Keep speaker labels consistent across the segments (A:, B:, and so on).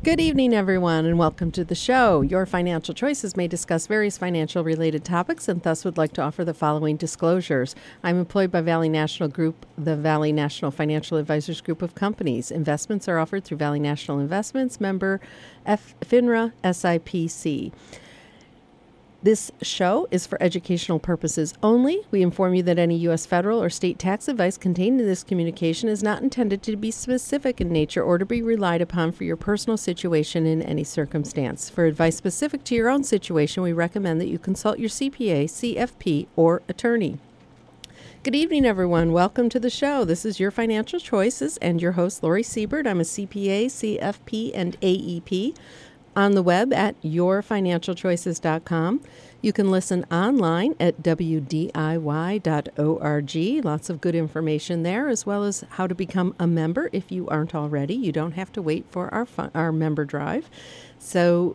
A: Good evening, everyone, and welcome to the show. Your Financial Choices may discuss various financial-related topics and thus would like to offer the following disclosures. I'm employed by Valley National Group, the Valley National Financial Advisors Group of companies. Investments are offered through Valley National Investments, member FINRA SIPC. This show is for educational purposes only. We inform you that any U.S. federal or state tax advice contained in this communication is not intended to be specific in nature or to be relied upon for your personal situation in any circumstance. For advice specific to your own situation, we recommend that you consult your CPA, CFP, or attorney. Good evening, everyone. Welcome to the show. This is Your Financial Choices and your host, Lori Siebert. I'm a CPA, CFP, and AEP. On the web at yourfinancialchoices.com. You can listen online at wdiy.org. Lots of good information there, as well as how to become a member if you aren't already. You don't have to wait for our member drive. So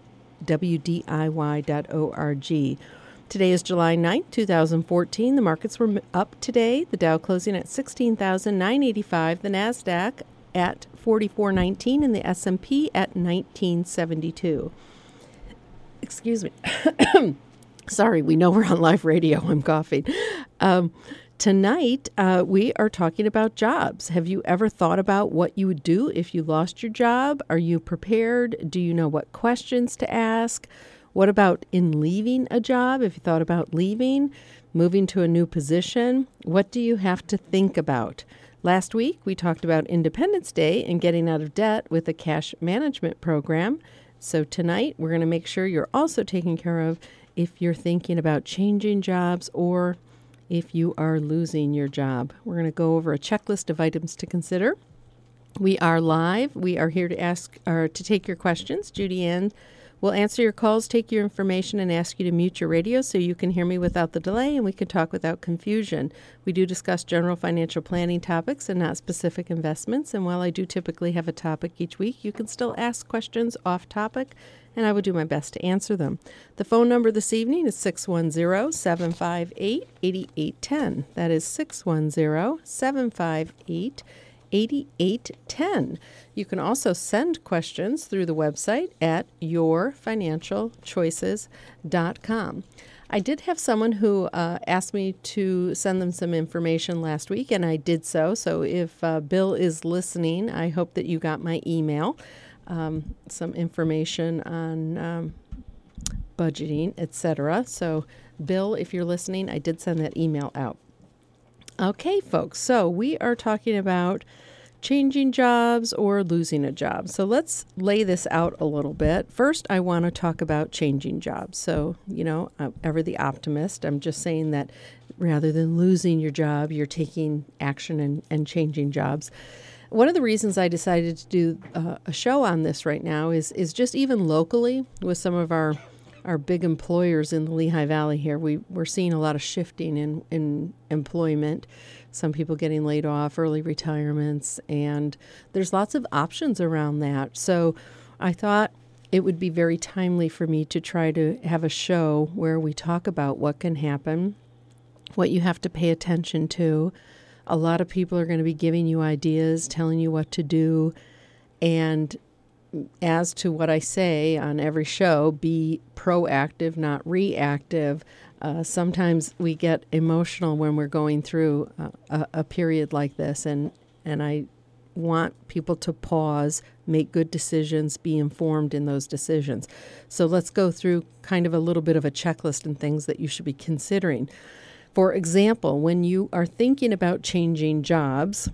A: wdiy.org. Today is July 9th, 2014. The markets were up today. The Dow closing at 16,985. The NASDAQ at 44.19 and the S&P at 1972. Excuse me. Sorry, we know we're on live radio. I'm coughing. Tonight, we are talking about jobs. Have you ever thought about what you would do if you lost your job? Are you prepared? Do you know what questions to ask? What about in leaving a job? If you thought about leaving, moving to a new position, what do you have to think about? Last week, we talked about Independence Day and getting out of debt with a cash management program. So tonight, we're going to make sure you're also taken care of if you're thinking about changing jobs or if you are losing your job. We're going to go over a checklist of items to consider. We are live. We are here to take your questions. Judy Ann will answer your calls, take your information, and ask you to mute your radio so you can hear me without the delay and we can talk without confusion. We do discuss general financial planning topics and not specific investments. And while I do typically have a topic each week, you can still ask questions off topic, and I will do my best to answer them. The phone number this evening is 610-758-8810. That is 610-758-8810. 8810. You can also send questions through the website at yourfinancialchoices.com. I did have someone who asked me to send them some information last week, and I did so. So if Bill is listening, I hope that you got my email, some information on budgeting, etc. So Bill, if you're listening, I did send that email out. Okay, folks, so we are talking about changing jobs or losing a job. So let's lay this out a little bit. First, I want to talk about changing jobs. So, I'm ever the optimist. I'm just saying that rather than losing your job, you're taking action and changing jobs. One of the reasons I decided to do a show on this right now is just even locally with some of our big employers in the Lehigh Valley here, we're seeing a lot of shifting in employment, some people getting laid off, early retirements, and there's lots of options around that. So I thought it would be very timely for me to try to have a show where we talk about what can happen, what you have to pay attention to. A lot of people are going to be giving you ideas, telling you what to do, and as to what I say on every show, be proactive, not reactive. Sometimes we get emotional when we're going through a period like this, and I want people to pause, make good decisions, be informed in those decisions. So let's go through kind of a little bit of a checklist and things that you should be considering. For example, when you are thinking about changing jobs,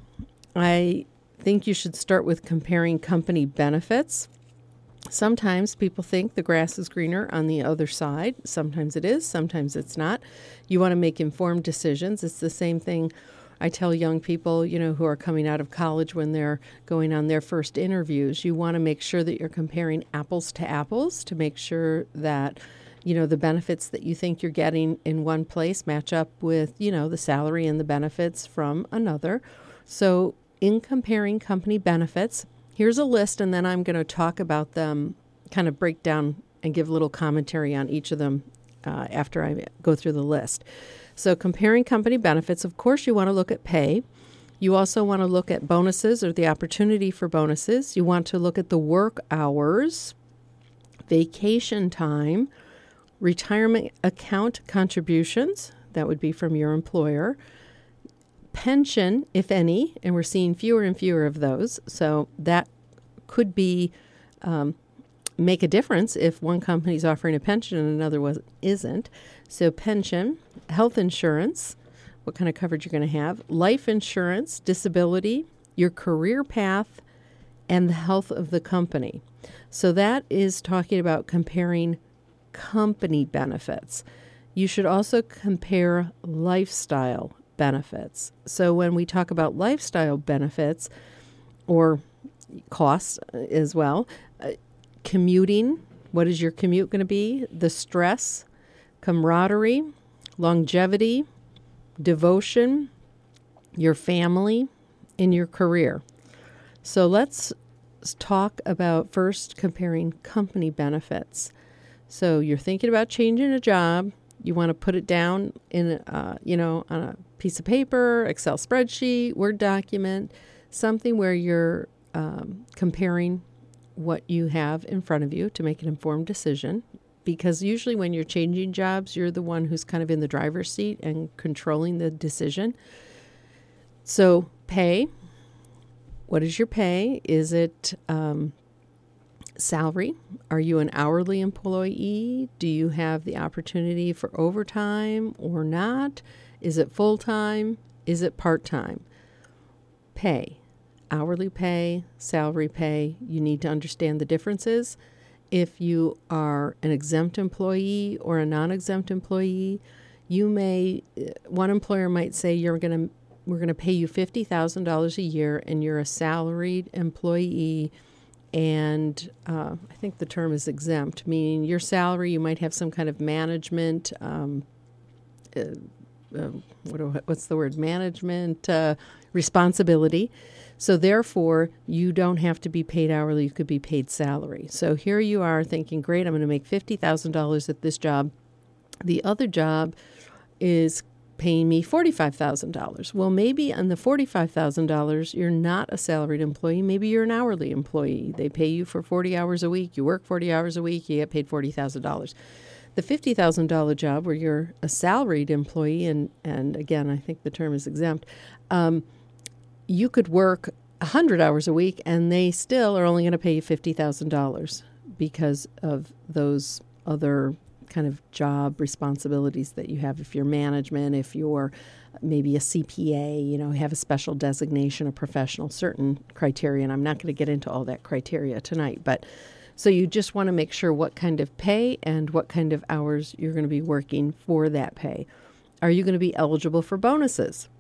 A: I think you should start with comparing company benefits. Sometimes people think the grass is greener on the other side. Sometimes it is, sometimes it's not. You want to make informed decisions. It's the same thing I tell young people, who are coming out of college when they're going on their first interviews. You want to make sure that you're comparing apples to apples to make sure that, the benefits that you think you're getting in one place match up with, the salary and the benefits from another. So in comparing company benefits, here's a list, and then I'm going to talk about them, kind of break down and give a little commentary on each of them after I go through the list. So comparing company benefits, of course, you want to look at pay. You also want to look at bonuses or the opportunity for bonuses. You want to look at the work hours, vacation time, retirement account contributions, that would be from your employer, pension, if any, and we're seeing fewer and fewer of those. So that could be make a difference if one company is offering a pension and another isn't. So pension, health insurance, what kind of coverage you're going to have, life insurance, disability, your career path, and the health of the company. So that is talking about comparing company benefits. You should also compare lifestyle benefits. So when we talk about lifestyle benefits or costs as well, commuting, what is your commute going to be? The stress, camaraderie, longevity, devotion, your family, and your career. So let's talk about first comparing company benefits. So you're thinking about changing a job. You want to put it down in, on a piece of paper, Excel spreadsheet, Word document, something where you're comparing what you have in front of you to make an informed decision. Because usually when you're changing jobs, you're the one who's kind of in the driver's seat and controlling the decision. So pay. What is your pay? Is it salary? Are you an hourly employee? Do you have the opportunity for overtime or not? Is it full-time? Is it part-time? Pay. Hourly pay, salary pay. You need to understand the differences. If you are an exempt employee or a non-exempt employee, one employer might say we're going to pay you $50,000 a year and you're a salaried employee, and I think the term is exempt, meaning your salary, you might have some kind of management, management responsibility. So therefore, you don't have to be paid hourly. You could be paid salary. So here you are thinking, great, I'm going to make $50,000 at this job. The other job is paying me $45,000. Well, maybe on the $45,000, you're not a salaried employee. Maybe you're an hourly employee. They pay you for 40 hours a week. You work 40 hours a week. You get paid $40,000. The $50,000 job where you're a salaried employee, and again, I think the term is exempt, you could work 100 hours a week and they still are only going to pay you $50,000 because of those other kind of job responsibilities that you have. If you're management, if you're maybe a CPA, have a special designation, a professional, certain criteria. And I'm not going to get into all that criteria tonight. But so you just want to make sure what kind of pay and what kind of hours you're going to be working for that pay. Are you going to be eligible for bonuses?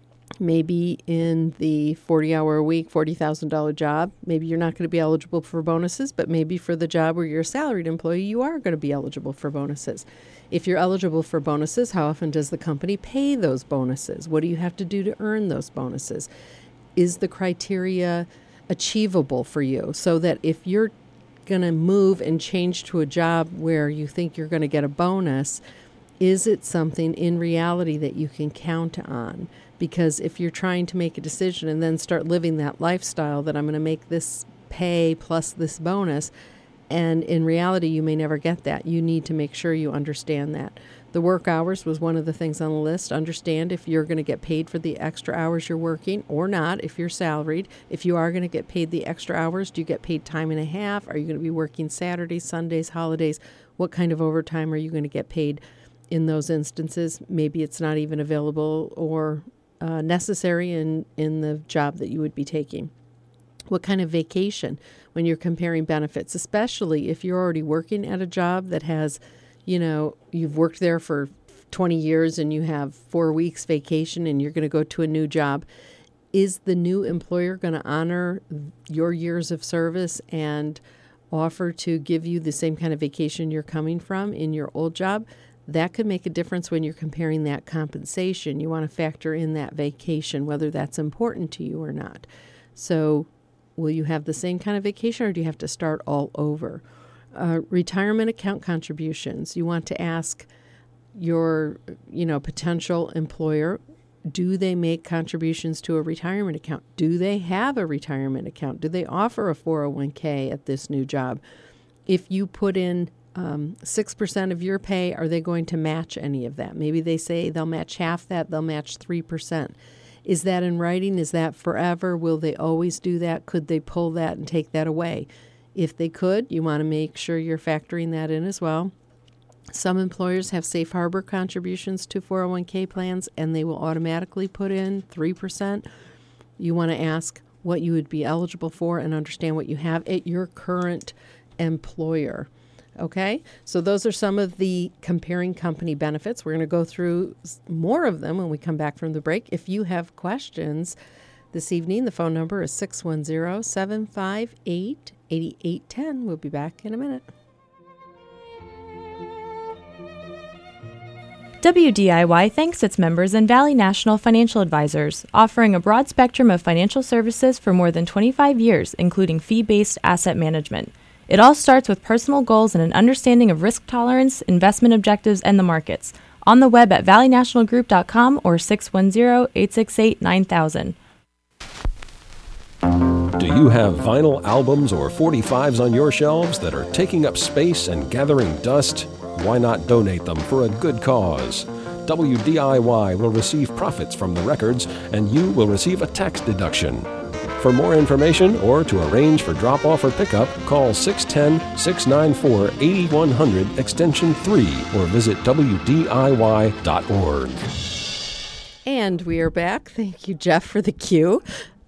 A: Maybe in the 40-hour-a-week, $40,000 job, maybe you're not going to be eligible for bonuses, but maybe for the job where you're a salaried employee, you are going to be eligible for bonuses. If you're eligible for bonuses, how often does the company pay those bonuses? What do you have to do to earn those bonuses? Is the criteria achievable for you so that if you're going to move and change to a job where you think you're going to get a bonus, is it something in reality that you can count on? Because if you're trying to make a decision and then start living that lifestyle that I'm going to make this pay plus this bonus, and in reality you may never get that, you need to make sure you understand that. The work hours was one of the things on the list. Understand if you're going to get paid for the extra hours you're working or not, if you're salaried. If you are going to get paid the extra hours, do you get paid time and a half? Are you going to be working Saturdays, Sundays, holidays? What kind of overtime are you going to get paid in those instances? Maybe it's not even available or necessary in the job that you would be taking. What kind of vacation when you're comparing benefits, especially if you're already working at a job that has, you've worked there for 20 years and you have 4 weeks vacation and you're going to go to a new job. Is the new employer going to honor your years of service and offer to give you the same kind of vacation you're coming from in your old job? That could make a difference when you're comparing that compensation. You want to factor in that vacation, whether that's important to you or not. So will you have the same kind of vacation or do you have to start all over? Retirement account contributions. You want to ask your, potential employer, do they make contributions to a retirement account? Do they have a retirement account? Do they offer a 401k at this new job? If you put in 6% of your pay, are they going to match any of that? Maybe they say they'll match half that, they'll match 3%. Is that in writing? Is that forever? Will they always do that? Could they pull that and take that away? If they could, you want to make sure you're factoring that in as well. Some employers have safe harbor contributions to 401k plans, and they will automatically put in 3%. You want to ask what you would be eligible for and understand what you have at your current employer. Okay? So those are some of the comparing company benefits. We're going to go through more of them when we come back from the break. If you have questions this evening, the phone number is 610-758-8810. We'll be back in a minute.
B: WDIY thanks its members and Valley National Financial Advisors, offering a broad spectrum of financial services for more than 25 years, including fee-based asset management. It all starts with personal goals and an understanding of risk tolerance, investment objectives, and the markets. On the web at valleynationalgroup.com or 610-868-9000.
C: Do you have vinyl albums or 45s on your shelves that are taking up space and gathering dust? Why not donate them for a good cause? WDIY will receive profits from the records, and you will receive a tax deduction. For more information or to arrange for drop-off or pickup, call 610-694-8100 extension 3 or visit WDIY.org.
A: And we are back. Thank you, Jeff, for the cue.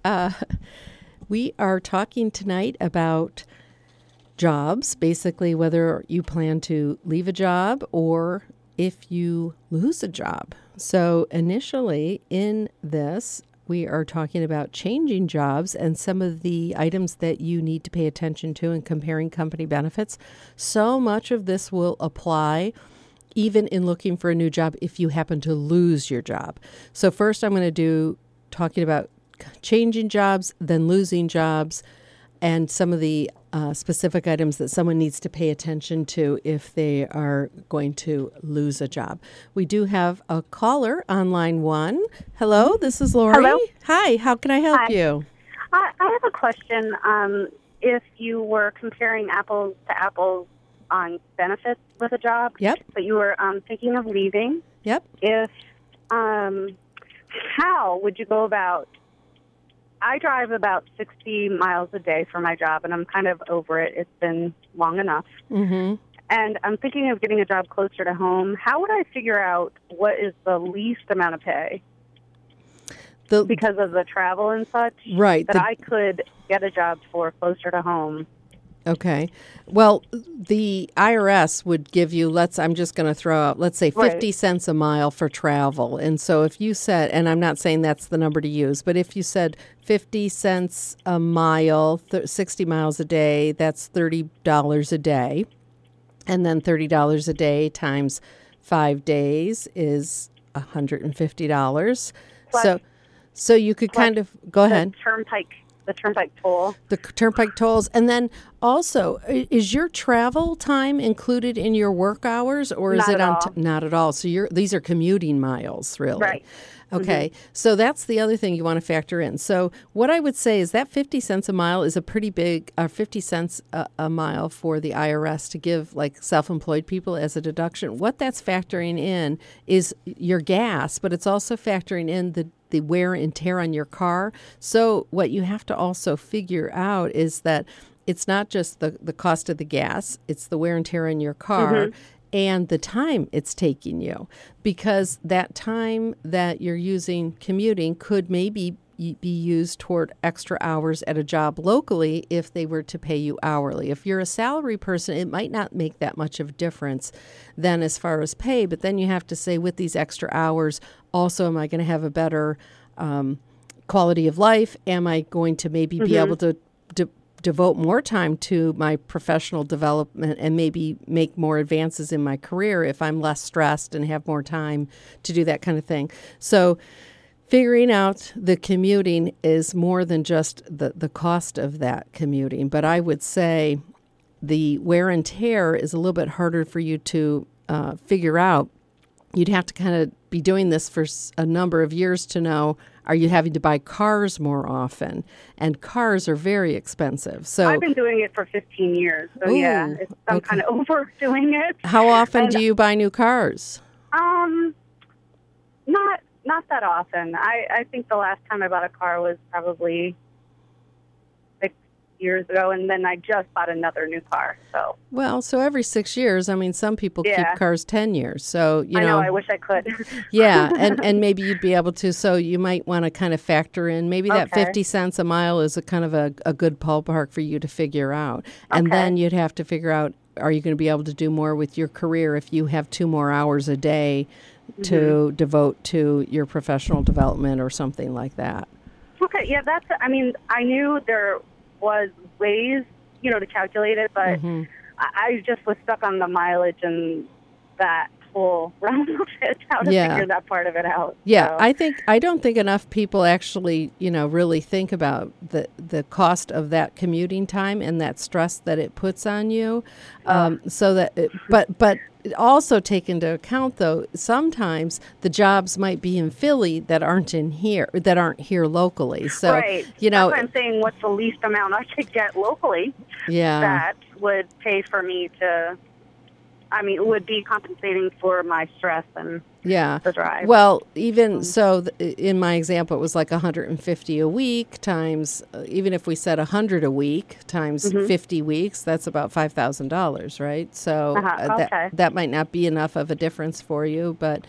A: We are talking tonight about jobs, basically whether you plan to leave a job or if you lose a job. So initially in this, we are talking about changing jobs and some of the items that you need to pay attention to in comparing company benefits. So much of this will apply even in looking for a new job if you happen to lose your job. So first I'm going to do talking about changing jobs, then losing jobs, and some of the specific items that someone needs to pay attention to if they are going to lose a job. We do have a caller on line 1. Hello, this is Lori.
D: Hello.
A: Hi, how can I help
D: Hi.
A: you?
D: I have a question. If you were comparing apples to apples on benefits with a job,
A: Yep.
D: but you were thinking of leaving,
A: Yep.
D: how would you go about? I drive about 60 miles a day for my job, and I'm kind of over it. It's been long enough.
A: Mm-hmm.
D: And I'm thinking of getting a job closer to home. How would I figure out what is the least amount of pay? Because of the travel and such,
A: Right.
D: that I could get a job for closer to home.
A: Okay. Well, the IRS would give you, I'm just going to throw out, let's say 50
D: Right.
A: cents a mile for travel. And so if you said, and I'm not saying that's the number to use, but if you said 50 cents a mile, 60 miles a day, that's $30 a day. And then $30 a day times 5 days is $150. So you could kind of, go ahead.
D: The turnpike toll.
A: The turnpike tolls. And then also, is your travel time included in your work hours, or is
D: Not
A: it
D: at
A: on?
D: all.
A: Not at all. So these are commuting miles, really.
D: Right.
A: Okay. So that's the other thing you want to factor in. So what I would say is that 50 cents a mile is a pretty big, 50 cents a mile for the IRS to give like self-employed people as a deduction. What that's factoring in is your gas, but it's also factoring in the wear and tear on your car. So what you have to also figure out is that it's not just the cost of the gas, it's the wear and tear on your car and the time it's taking you. Because that time that you're using commuting could maybe be used toward extra hours at a job locally if they were to pay you hourly. If you're a salary person, it might not make that much of a difference then as far as pay, but then you have to say with these extra hours, also am I going to have a better quality of life? Am I going to maybe be able to devote more time to my professional development and maybe make more advances in my career if I'm less stressed and have more time to do that kind of thing? So figuring out the commuting is more than just the cost of that commuting. But I would say the wear and tear is a little bit harder for you to figure out. You'd have to kind of be doing this for a number of years to know, are you having to buy cars more often? And cars are very expensive. So
D: I've been doing it for 15 years. So I'm kind of overdoing it.
A: How often do you buy new cars?
D: Not that often. I think the last time I bought a car was probably 6 years ago, and then I just bought another new car. So
A: every 6 years. I mean, some people keep cars 10 years. So
D: I know. I wish I could.
A: Yeah, and maybe you'd be able to. So you might want to kind of factor in maybe that 50 cents a mile is a kind of a good ballpark for you to figure out, and then you'd have to figure out, are you going to be able to do more with your career if you have 2 more hours a day to devote to your professional development or something like that?
D: Okay, yeah, I knew there was ways, to calculate it, but I just was stuck on the mileage and that whole realm of it, how to figure that part of it out.
A: Yeah, so. I don't think enough people actually, really think about the cost of that commuting time and that stress that it puts on you. But also take into account, though, sometimes the jobs might be in Philly that aren't here locally. So,
D: right. That's what I'm saying. What's the least amount I could get locally? Yeah. That would pay for me to. It would be compensating for my stress and the drive.
A: Well, even so, in my example, it was like $150 a week times, even if we said $100 a week times 50 weeks, that's about $5,000, right? So that might not be enough of a difference for you, but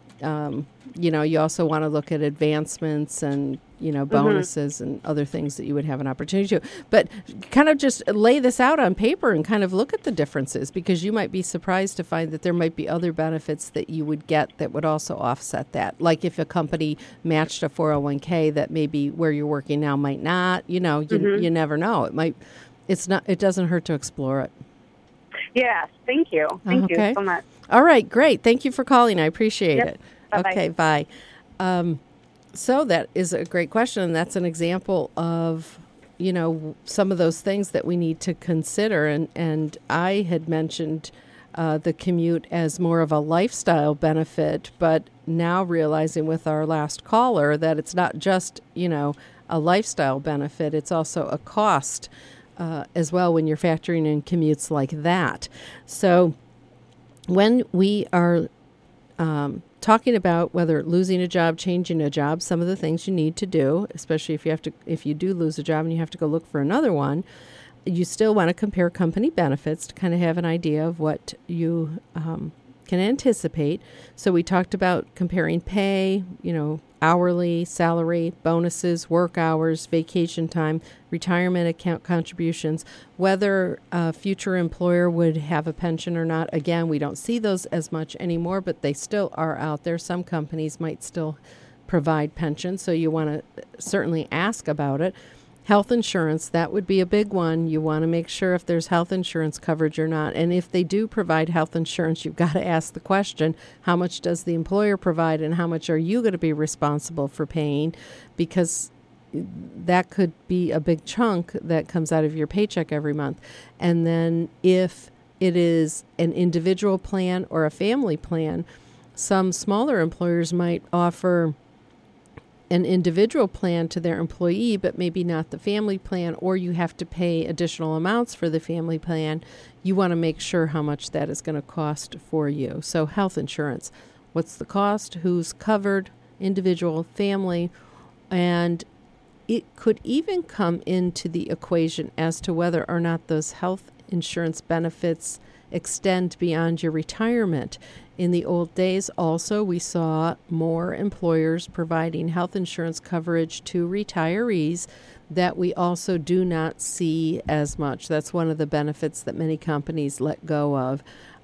A: you also want to look at advancements and bonuses and other things that you would have an opportunity to. But kind of just lay this out on paper and kind of look at the differences, because you might be surprised to find that there might be other benefits that you would get that would also offset that. Like if a company matched a 401k that maybe where you're working now might not. You never know. It doesn't hurt to explore it.
D: Yes, thank you. Thank you so much.
A: All right, great. Thank you for calling. I appreciate it.
D: Bye-bye.
A: Okay, bye. So that is a great question, and that's an example of, some of those things that we need to consider. And I had mentioned the commute as more of a lifestyle benefit, but now realizing with our last caller that it's not just, a lifestyle benefit, it's also a cost as well when you're factoring in commutes like that. So when we are talking about whether losing a job, changing a job, some of the things you need to do, especially if you do lose a job and you have to go look for another one, you still want to compare company benefits to kind of have an idea of what you can anticipate. So we talked about comparing pay, hourly, salary, bonuses, work hours, vacation time, retirement account contributions, whether a future employer would have a pension or not. Again, we don't see those as much anymore, but they still are out there. Some companies might still provide pensions, so you want to certainly ask about it. Health insurance, that would be a big one. You want to make sure if there's health insurance coverage or not. And if they do provide health insurance, you've got to ask the question, how much does the employer provide and how much are you going to be responsible for paying? Because that could be a big chunk that comes out of your paycheck every month. And then if it is an individual plan or a family plan, some smaller employers might offer an individual plan to their employee, but maybe not the family plan, or you have to pay additional amounts for the family plan. You want to make sure how much that is going to cost for you. So health insurance, what's the cost, who's covered, individual, family, and it could even come into the equation as to whether or not those health insurance benefits extend beyond your retirement. In the old days, also, we saw more employers providing health insurance coverage to retirees that we also do not see as much. That's one of the benefits that many companies let go of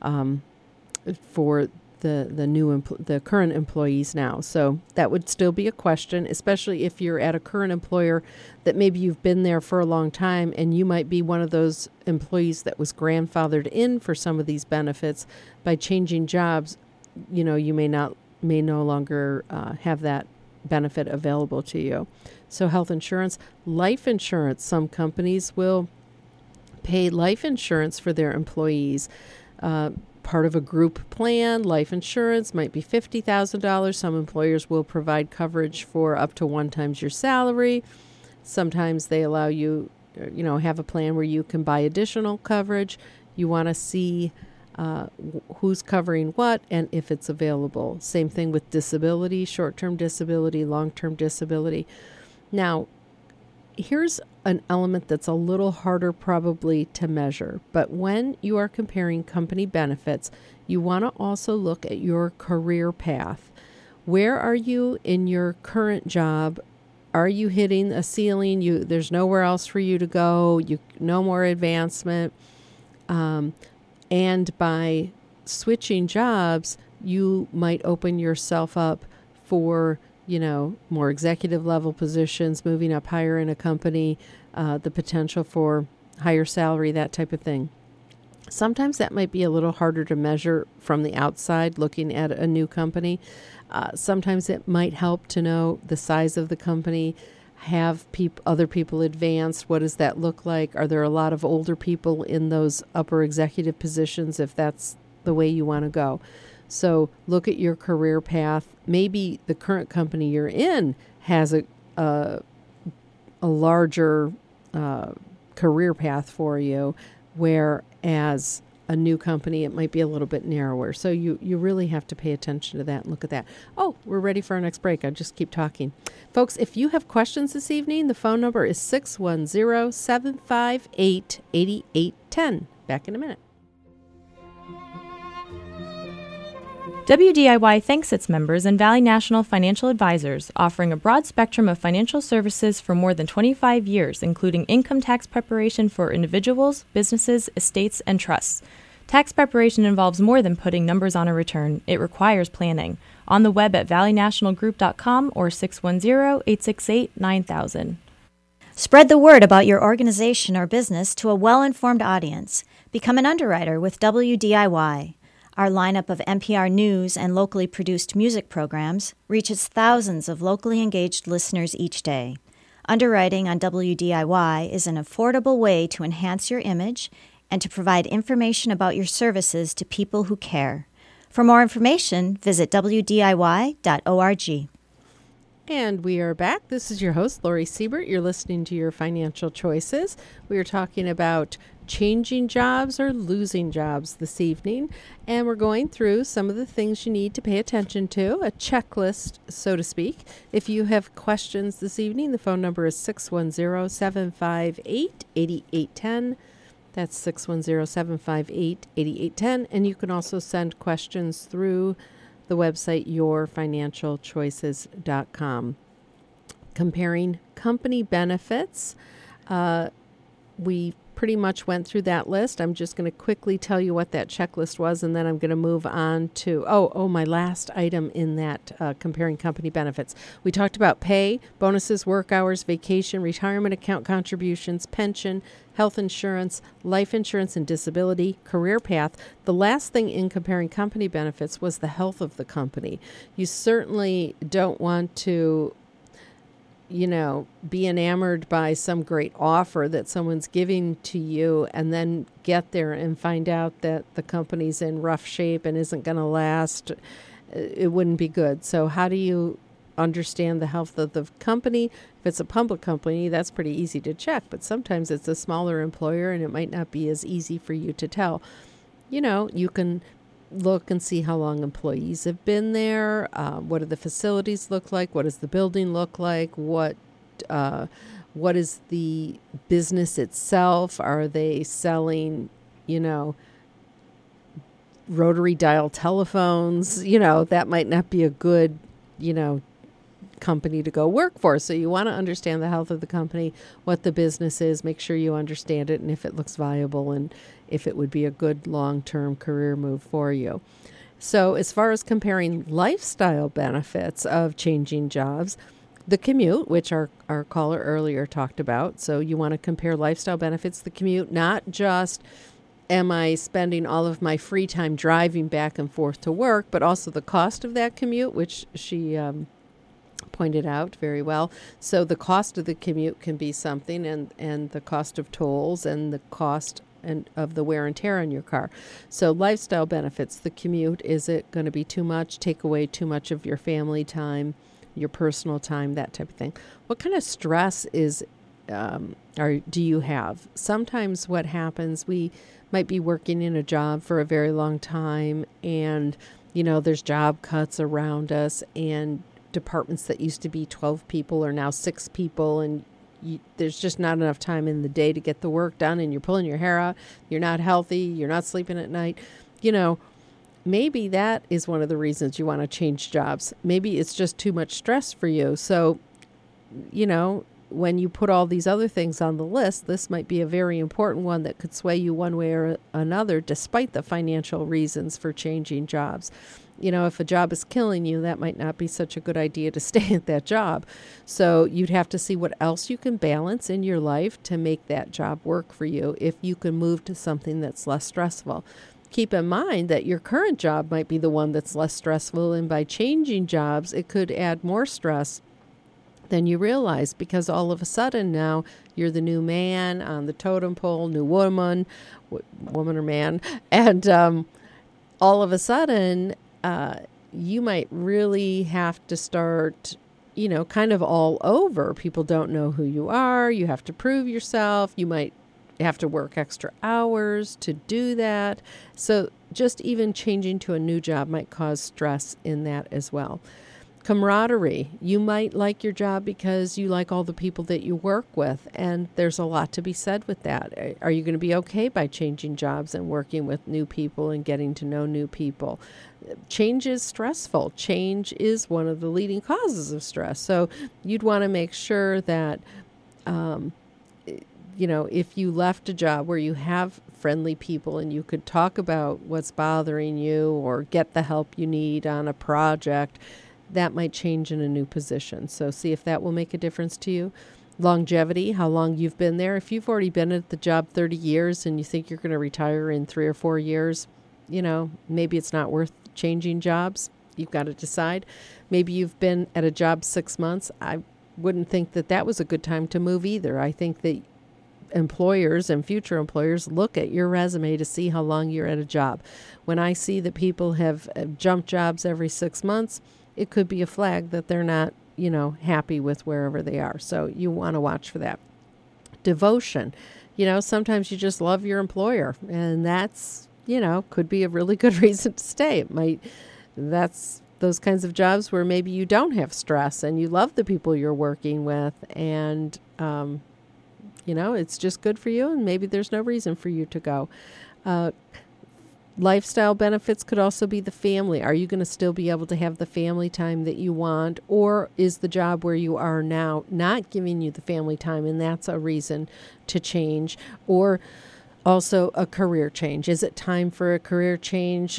A: for the current employees now. So that would still be a question, especially if you're at a current employer that maybe you've been there for a long time and you might be one of those employees that was grandfathered in for some of these benefits. By changing jobs, you may no longer have that benefit available to you. So health insurance, life insurance, some companies will pay life insurance for their employees. part of a group plan. Life insurance might be $50,000. Some employers will provide coverage for up to 1 times your salary. Sometimes they allow you, have a plan where you can buy additional coverage. You want to see who's covering what and if it's available. Same thing with disability, short-term disability, long-term disability. Now, here's an element that's a little harder probably to measure, but when you are comparing company benefits, you want to also look at your career path. Where are you in your current job? Are you hitting a ceiling? There's nowhere else for you to go. No more advancement. And by switching jobs, you might open yourself up for more executive level positions, moving up higher in a company, the potential for higher salary, that type of thing. Sometimes that might be a little harder to measure from the outside looking at a new company. Sometimes it might help to know the size of the company, have other people advance. What does that look like? Are there a lot of older people in those upper executive positions if that's the way you want to go? So look at your career path. Maybe the current company you're in has a larger career path for you, whereas a new company, it might be a little bit narrower. So you really have to pay attention to that and look at that. Oh, we're ready for our next break. I'll just keep talking. Folks, if you have questions this evening, the phone number is 610-758-8810. Back in a minute.
B: WDIY thanks its members and Valley National Financial Advisors, offering a broad spectrum of financial services for more than 25 years, including income tax preparation for individuals, businesses, estates, and trusts. Tax preparation involves more than putting numbers on a return. It requires planning. On the web at valleynationalgroup.com or 610-868-9000.
E: Spread the word about your organization or business to a well-informed audience. Become an underwriter with WDIY. Our lineup of NPR news and locally produced music programs reaches thousands of locally engaged listeners each day. Underwriting on WDIY is an affordable way to enhance your image and to provide information about your services to people who care. For more information, visit WDIY.org.
A: And we are back. This is your host, Lori Siebert. You're listening to Your Financial Choices. We are talking about changing jobs or losing jobs this evening. And we're going through some of the things you need to pay attention to, a checklist, so to speak. If you have questions this evening, the phone number is 610-758-8810. That's 610-758-8810. And you can also send questions through the website yourfinancialchoices.com. Comparing company benefits, we pretty much went through that list. I'm just going to quickly tell you what that checklist was, and then I'm going to move on to, my last item in that comparing company benefits. We talked about pay, bonuses, work hours, vacation, retirement account contributions, pension, health insurance, life insurance and disability, career path. The last thing in comparing company benefits was the health of the company. You certainly don't want to be enamored by some great offer that someone's giving to you and then get there and find out that the company's in rough shape and isn't going to last. It wouldn't be good. So how do you understand the health of the company? If it's a public company, that's pretty easy to check, but sometimes it's a smaller employer and it might not be as easy for you to tell. You can look and see how long employees have been there. What do the facilities look like? What does the building look like? What is the business itself? Are they selling, rotary dial telephones? That might not be a good, company to go work for. So you want to understand the health of the company, what the business is, make sure you understand it, and if it looks viable and if it would be a good long-term career move for you. So as far as comparing lifestyle benefits of changing jobs, the commute, which our caller earlier talked about. So you want to compare lifestyle benefits, the commute, not just am I spending all of my free time driving back and forth to work, but also the cost of that commute, which she pointed out very well. So the cost of the commute can be something, and the cost of tolls and the cost and of the wear and tear on your car. So lifestyle benefits, the commute, is it going to be too much, take away too much of your family time, your personal time, that type of thing? What kind of stress do you have? Sometimes what happens, we might be working in a job for a very long time, and there's job cuts around us, and departments that used to be 12 people are now 6 people, and there's just not enough time in the day to get the work done, and you're pulling your hair out, you're not healthy, you're not sleeping at night. Maybe that is one of the reasons you want to change jobs. Maybe it's just too much stress for you. So, when you put all these other things on the list, this might be a very important one that could sway you one way or another, despite the financial reasons for changing jobs. If a job is killing you, that might not be such a good idea to stay at that job. So you'd have to see what else you can balance in your life to make that job work for you if you can move to something that's less stressful. Keep in mind that your current job might be the one that's less stressful, and by changing jobs, it could add more stress than you realize, because all of a sudden now you're the new man on the totem pole, new woman or man, and all of a sudden you might really have to start, kind of all over. People don't know who you are. You have to prove yourself. You might have to work extra hours to do that. So just even changing to a new job might cause stress in that as well. Camaraderie. You might like your job because you like all the people that you work with, and there's a lot to be said with that. Are you going to be okay by changing jobs and working with new people and getting to know new people? Change is stressful. Change is one of the leading causes of stress. So you'd want to make sure that, if you left a job where you have friendly people and you could talk about what's bothering you or get the help you need on a project, that might change in a new position. So see if that will make a difference to you. Longevity, how long you've been there. If you've already been at the job 30 years and you think you're going to retire in 3 or 4 years, maybe it's not worth changing jobs. You've got to decide. Maybe you've been at a job 6 months. I wouldn't think that was a good time to move either. I think that employers and future employers look at your resume to see how long you're at a job. When I see that people have jumped jobs every 6 months, it could be a flag that they're not, happy with wherever they are. So you want to watch for that. Devotion. Sometimes you just love your employer, and that's, could be a really good reason to stay. That's those kinds of jobs where maybe you don't have stress and you love the people you're working with, and, it's just good for you, and maybe there's no reason for you to go. Lifestyle benefits could also be the family. Are you going to still be able to have the family time that you want, or is the job where you are now not giving you the family time, and that's a reason to change? Or also a career change. Is it time for a career change?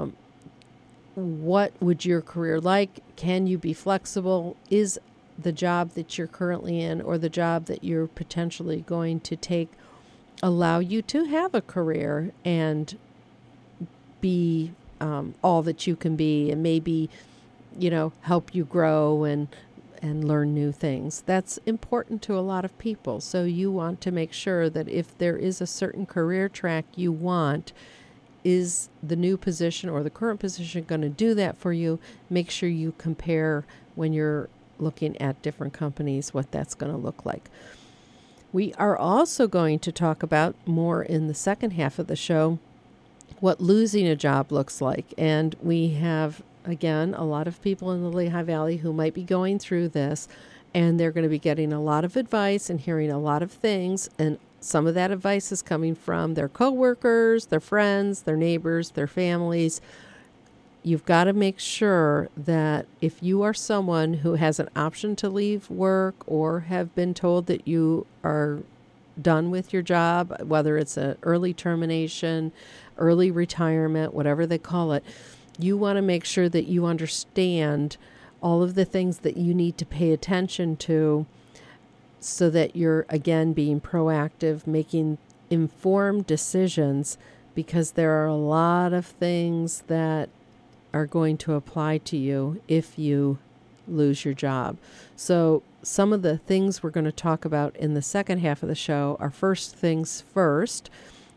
A: What would your career like? Can you be flexible? Is the job that you're currently in or the job that you're potentially going to take allow you to have a career and be all that you can be, and maybe, help you grow and learn new things? That's important to a lot of people. So you want to make sure that if there is a certain career track you want, is the new position or the current position going to do that for you? Make sure you compare when you're looking at different companies what that's going to look like. We are also going to talk about more in the second half of the show what losing a job looks like. And we have, again, a lot of people in the Lehigh Valley who might be going through this, and they're going to be getting a lot of advice and hearing a lot of things. And some of that advice is coming from their coworkers, their friends, their neighbors, their families. You've got to make sure that if you are someone who has an option to leave work or have been told that you are done with your job, whether it's an early termination, early retirement, whatever they call it, you want to make sure that you understand all of the things that you need to pay attention to so that you're, again, being proactive, making informed decisions, because there are a lot of things that are going to apply to you if you lose your job. So some of the things we're going to talk about in the second half of the show are, first things first,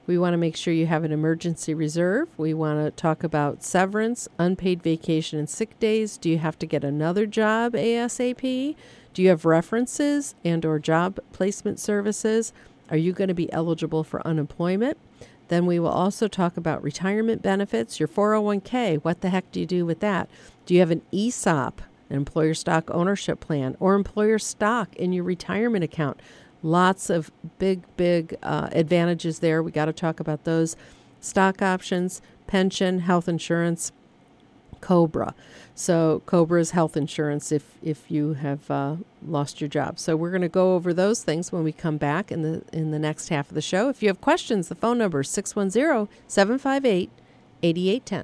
A: We want to make sure you have an emergency reserve. We want to talk about severance, unpaid vacation and sick days. Do you have to get another job ASAP? Do you have references and or job placement services? Are you going to be eligible for unemployment? Then we will also talk about retirement benefits, your 401k. What the heck do you do with that? Do you have an ESOP, an employer stock ownership plan, or employer stock in your retirement account? Lots of big advantages there. We got to talk about those. Stock options, pension, health insurance, COBRA. So COBRA is health insurance if you have lost your job. So we're going to go over those things when we come back in the next half of the show. If you have questions, the phone number is 610-758-8810.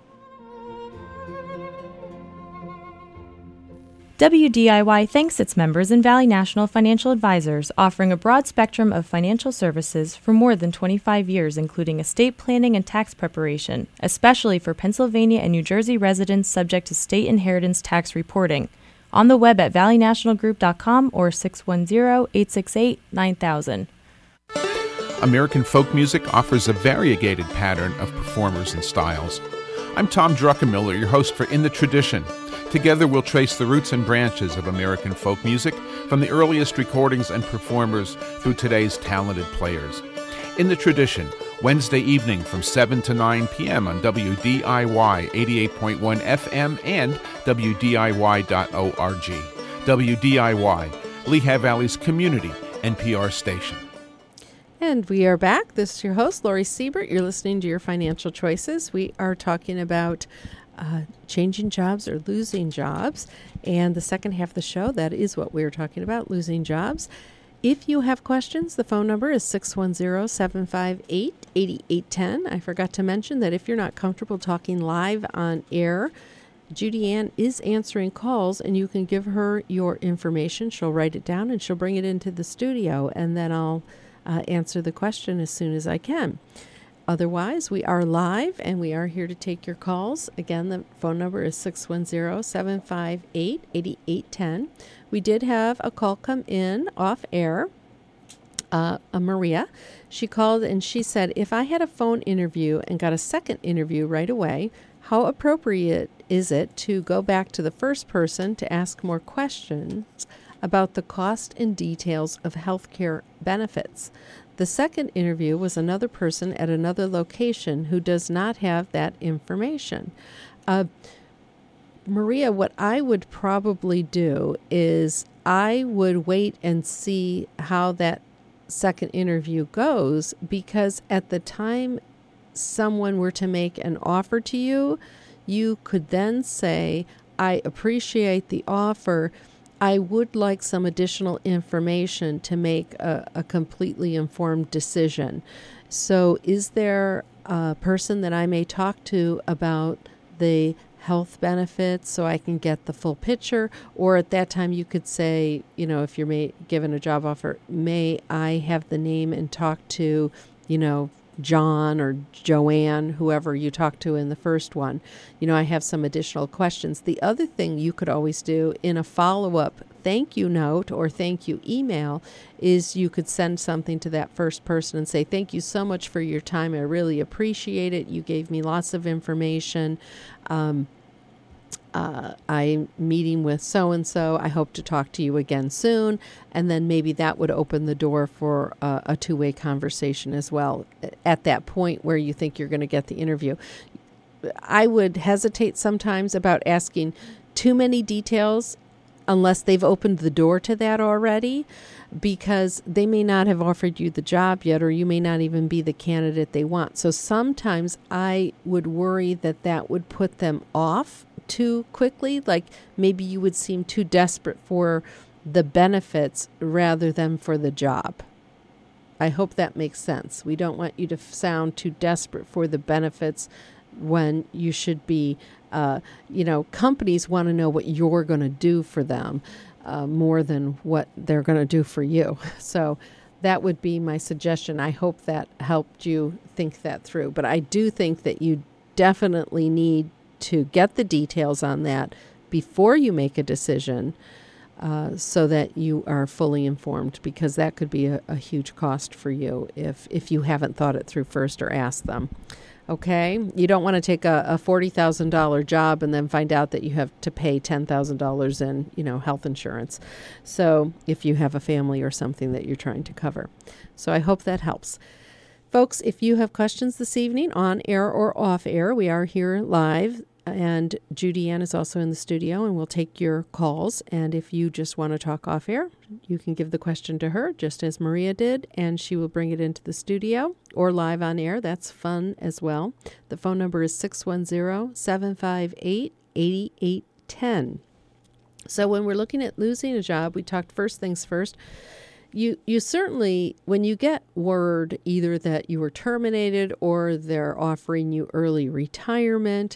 B: WDIY thanks its members and Valley National Financial Advisors, offering a broad spectrum of financial services for more than 25 years, including estate planning and tax preparation, especially for Pennsylvania and New Jersey residents subject to state inheritance tax reporting. On the web at valleynationalgroup.com or 610-868-9000.
F: American folk music offers a variegated pattern of performers and styles. I'm Tom Druckenmiller, your host for In the Tradition. Together we'll trace the roots and branches of American folk music from the earliest recordings and performers through today's talented players. In the Tradition, Wednesday evening from 7 to 9 p.m. on WDIY 88.1 FM and WDIY.org. WDIY, Lehigh Valley's community NPR station.
A: And we are back. This is your host, Lori Siebert. You're listening to Your Financial Choices. We are talking about changing jobs or losing jobs. And the second half of the show, that is what we're talking about, losing jobs. If you have questions, the phone number is 610-758-8810. I forgot to mention that if you're not comfortable talking live on air, Judy Ann is answering calls, and you can give her your information. She'll write it down, and she'll bring it into the studio, and then I'll answer the question as soon as I can. Otherwise, we are live, and we are here to take your calls. Again, the phone number is 610-758-8810. We did have a call come in off air, Maria. She called and she said, if I had a phone interview and got a second interview right away, how appropriate is it to go back to the first person to ask more questions about the cost and details of healthcare benefits? The second interview was another person at another location who does not have that information. Maria, what I would probably do is I would wait and see how that second interview goes, because at the time someone were to make an offer to you, you could then say, I appreciate the offer. I would like some additional information to make a completely informed decision. So is there a person that I may talk to about the health benefits so I can get the full picture? Or at that time you could say, you know, if you're given a job offer, may I have the name and talk to, you know, John or Joanne, whoever you talked to in the first one. You know, I have some additional questions. The other thing you could always do in a follow-up thank you note or thank you email is you could send something to that first person and say, thank you so much for your time. I really appreciate it. You gave me lots of information. I'm meeting with so-and-so. I hope to talk to you again soon. And then maybe that would open the door for a two-way conversation as well at that point where you think you're going to get the interview. I would hesitate sometimes about asking too many details unless they've opened the door to that already, because they may not have offered you the job yet, or you may not even be the candidate they want. So sometimes I would worry that that would put them off too quickly, like maybe you would seem too desperate for the benefits rather than for the job. I hope that makes sense. We don't want you to sound too desperate for the benefits when you should be, companies want to know what you're going to do for them more than what they're going to do for you. So that would be my suggestion. I hope that helped you think that through. But I do think that you definitely need to get the details on that before you make a decision. so that you are fully informed, because that could be a huge cost for you if you haven't thought it through first or asked them. Okay? You don't want to take a $40,000 job and then find out that you have to pay $10,000 in, health insurance. So if you have a family or something that you're trying to cover. So I hope that helps. Folks, if you have questions this evening, on air or off air, we are here live. And Judy Ann is also in the studio, and we'll take your calls. And if you just want to talk off air, you can give the question to her, just as Maria did, and she will bring it into the studio or live on air. That's fun as well. The phone number is 610-758-8810. So when we're looking at losing a job, we talked first things first. You certainly, when you get word either that you were terminated or they're offering you early retirement,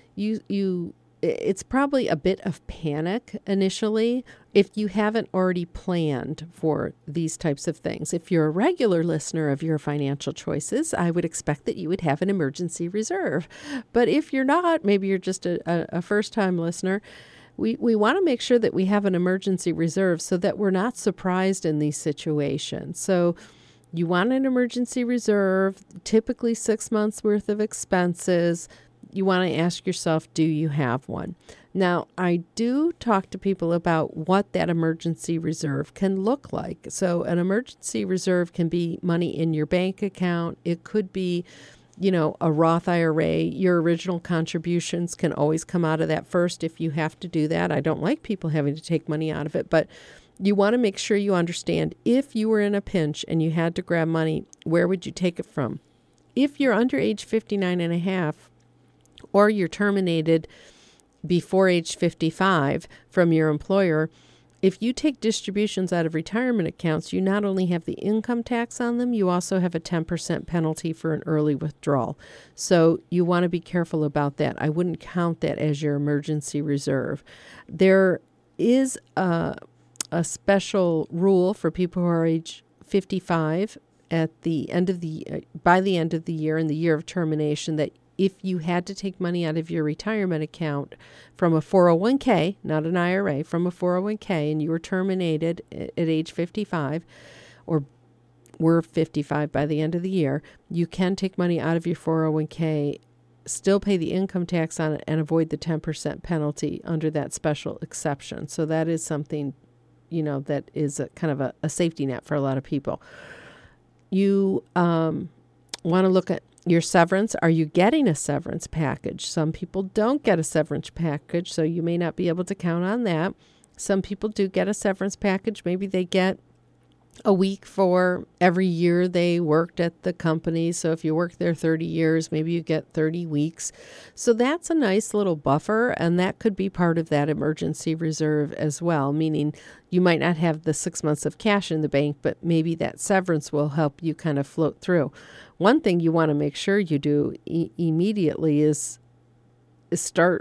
A: it's probably a bit of panic initially if you haven't already planned for these types of things. If you're a regular listener of Your Financial Choices, I would expect that you would have an emergency reserve. But if you're not, maybe you're just a first-time listener, we want to make sure that we have an emergency reserve so that we're not surprised in these situations. So you want an emergency reserve, typically 6 months worth of expenses. You want to ask yourself, do you have one? Now, I do talk to people about what that emergency reserve can look like. So an emergency reserve can be money in your bank account. It could be, a Roth IRA. Your original contributions can always come out of that first if you have to do that. I don't like people having to take money out of it, but you want to make sure you understand, if you were in a pinch and you had to grab money, where would you take it from? If you're under age 59 and a half, or you're terminated before age 55 from your employer, if you take distributions out of retirement accounts, you not only have the income tax on them, you also have a 10% penalty for an early withdrawal. So you want to be careful about that. I wouldn't count that as your emergency reserve. There is a special rule for people who are age 55 at the end of by the end of the year, in the year of termination, that if you had to take money out of your retirement account from a 401k, not an IRA, from a 401k, and you were terminated at age 55 or were 55 by the end of the year, you can take money out of your 401k, still pay the income tax on it, and avoid the 10% penalty under that special exception. So that is something, that is kind of a safety net for a lot of people. You want to look at your severance. Are you getting a severance package? Some people don't get a severance package, so you may not be able to count on that. Some people do get a severance package. Maybe they get a week for every year they worked at the company. So if you work there 30 years, maybe you get 30 weeks. So that's a nice little buffer, and that could be part of that emergency reserve as well, meaning you might not have the 6 months of cash in the bank, but maybe that severance will help you kind of float through. One thing you want to make sure you do immediately is start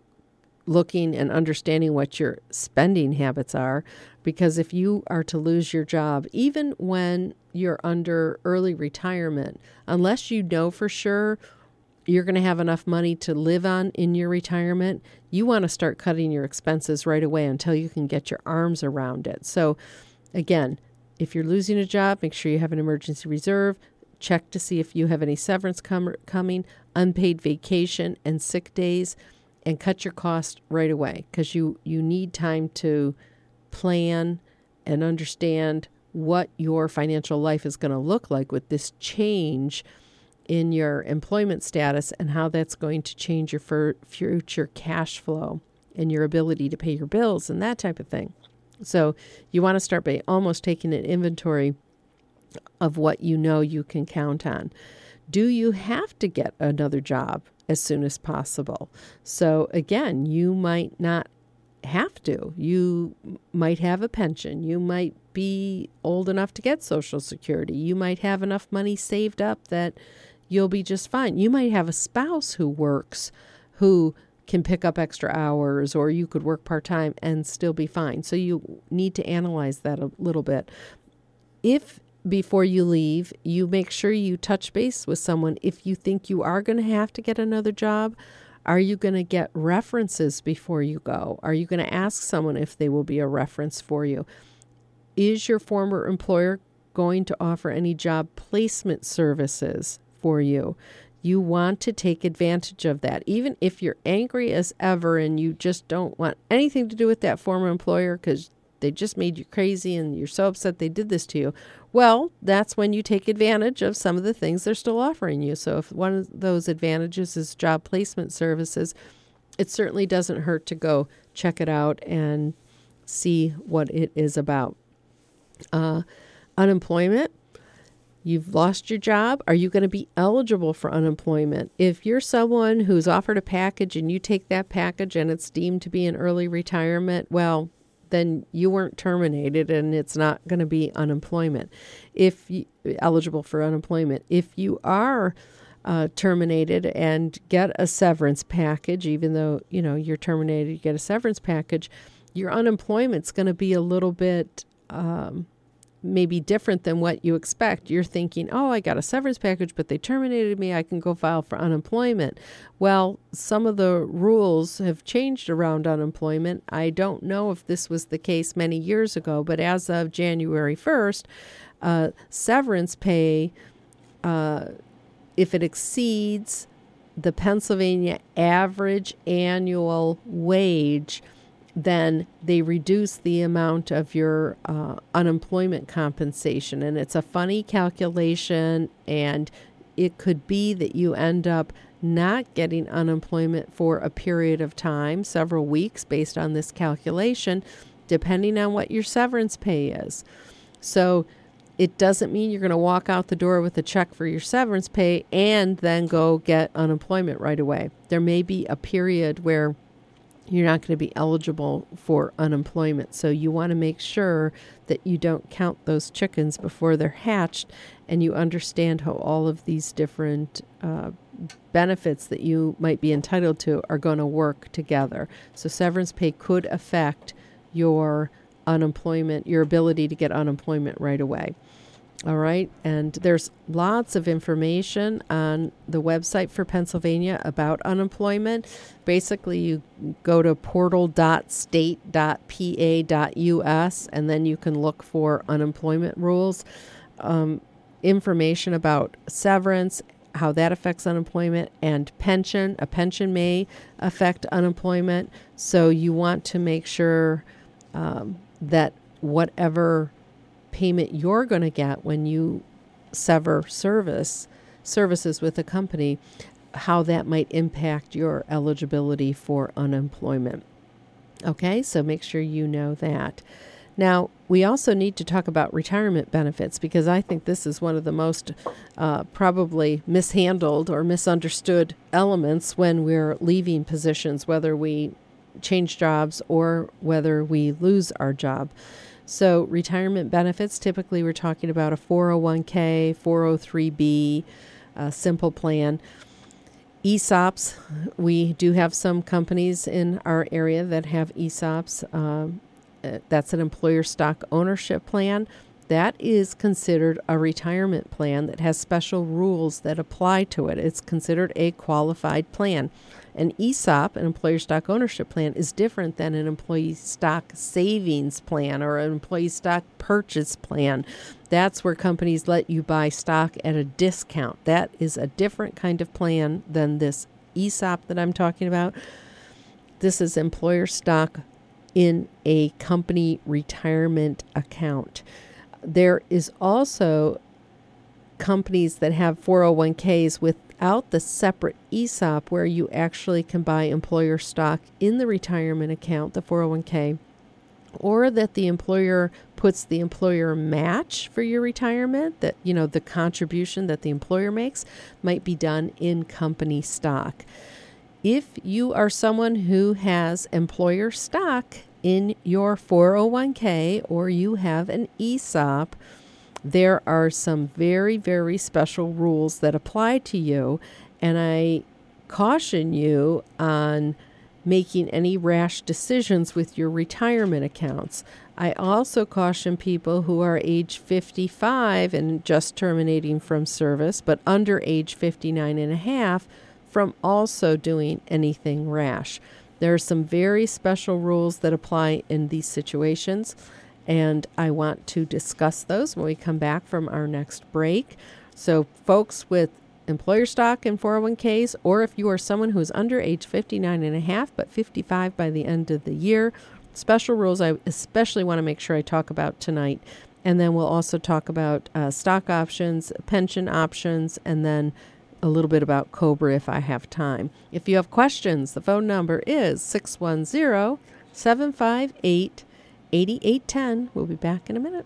A: looking and understanding what your spending habits are, because if you are to lose your job, even when you're under early retirement, unless you know for sure you're going to have enough money to live on in your retirement, you want to start cutting your expenses right away until you can get your arms around it. So again, if you're losing a job, make sure you have an emergency reserve. Check to see if you have any severance coming, unpaid vacation, and sick days, and cut your cost right away, because you need time to plan and understand what your financial life is going to look like with this change in your employment status and how that's going to change your future cash flow and your ability to pay your bills and that type of thing. So you want to start by almost taking an inventory of what you can count on. Do you have to get another job as soon as possible? So again, you might not have to. You might have a pension. You might be old enough to get Social Security. You might have enough money saved up that you'll be just fine. You might have a spouse who works, who can pick up extra hours, or you could work part-time and still be fine. So you need to analyze that a little bit. If before you leave, you make sure you touch base with someone if you think you are going to have to get another job. Are you going to get references before you go? Are you going to ask someone if they will be a reference for you? Is your former employer going to offer any job placement services for you? You want to take advantage of that. Even if you're angry as ever and you just don't want anything to do with that former employer because they just made you crazy and you're so upset they did this to you, well, that's when you take advantage of some of the things they're still offering you. So if one of those advantages is job placement services, it certainly doesn't hurt to go check it out and see what it is about. Unemployment. You've lost your job. Are you going to be eligible for unemployment? If you're someone who's offered a package and you take that package and it's deemed to be an early retirement, well, then you weren't terminated and it's not going to be unemployment. If you eligible for unemployment, if you are terminated and get a severance package, even though you're terminated, you get a severance package, your unemployment's going to be a little bit maybe different than what you expect. You're thinking, oh, I got a severance package, but they terminated me. I can go file for unemployment. Well, some of the rules have changed around unemployment. I don't know if this was the case many years ago, but as of January 1st, severance pay, if it exceeds the Pennsylvania average annual wage, then they reduce the amount of your unemployment compensation. And it's a funny calculation, and it could be that you end up not getting unemployment for a period of time, several weeks, based on this calculation, depending on what your severance pay is. So it doesn't mean you're going to walk out the door with a check for your severance pay and then go get unemployment right away. There may be a period where you're not going to be eligible for unemployment. So you want to make sure that you don't count those chickens before they're hatched, and you understand how all of these different benefits that you might be entitled to are going to work together. So severance pay could affect your unemployment, your ability to get unemployment right away. All right. And there's lots of information on the website for Pennsylvania about unemployment. Basically, you go to portal.state.pa.us, and then you can look for unemployment rules, information about severance, how that affects unemployment, and pension. A pension may affect unemployment. So you want to make sure that whatever payment you're going to get when you sever services with a company, how that might impact your eligibility for unemployment. Okay, so make sure you know that. Now, we also need to talk about retirement benefits, because I think this is one of the most probably mishandled or misunderstood elements when we're leaving positions, whether we change jobs or whether we lose our job. So retirement benefits, typically we're talking about a 401k, 403b, simple plan. ESOPs, we do have some companies in our area that have ESOPs. That's an employer stock ownership plan. That is considered a retirement plan that has special rules that apply to it. It's considered a qualified plan. An ESOP, an employer stock ownership plan, is different than an employee stock savings plan or an employee stock purchase plan. That's where companies let you buy stock at a discount. That is a different kind of plan than this ESOP that I'm talking about. This is employer stock in a company retirement account. There is also companies that have 401ks without the separate ESOP, where you actually can buy employer stock in the retirement account, the 401k, or that the employer puts the employer match for your retirement, that, the contribution that the employer makes might be done in company stock. If you are someone who has employer stock in your 401k or you have an ESOP, there are some very, very special rules that apply to you, and I caution you on making any rash decisions with your retirement accounts. I also caution people who are age 55 and just terminating from service, but under age 59 and a half, from also doing anything rash. There are some very special rules that apply in these situations, and I want to discuss those when we come back from our next break. So folks with employer stock and 401ks, or if you are someone who is under age 59 and a half but 55 by the end of the year, special rules I especially want to make sure I talk about tonight. And then we'll also talk about stock options, pension options, and then a little bit about COBRA if I have time. If you have questions, the phone number is 610-758-8810. We'll be back in a minute.